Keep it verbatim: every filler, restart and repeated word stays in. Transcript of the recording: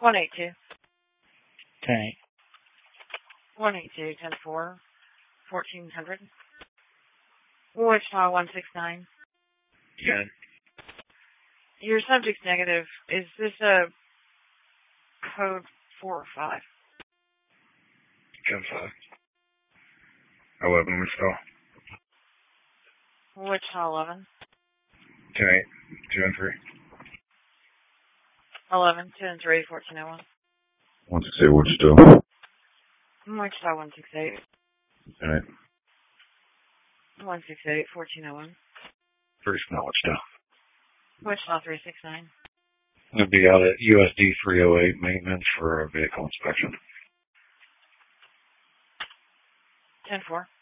one eight two. ten eight. one eight two, ten four, fourteen hundred. Wichita one six nine. ten. Your subject's negative. Is this a code four or five? ten five. eleven Wichita. Wichita eleven. ten eight. two and three. eleven, two and three, fourteen oh one. one six eight Wichita. Wichita one six eight. ten eight. one six eight, fourteen oh one. three small Wichita. Wichita three six nine. I'll be out at U S D three oh eight maintenance for a vehicle inspection. ten four.